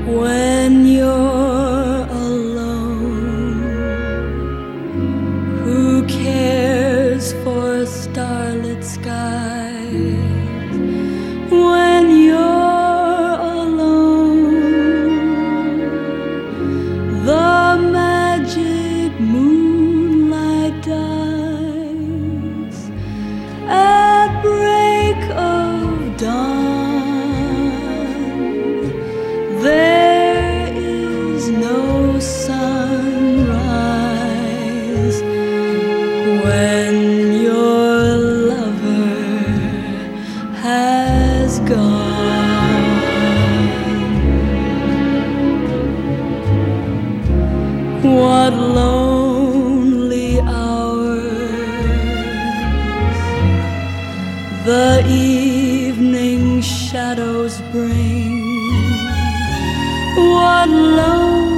When you're alone, who cares for starlit skies? When you're alone, the magic moonlight dies at break of dawn. There is no sunrise when your lover has gone. What lonely hours the evening shadows bring. What lonely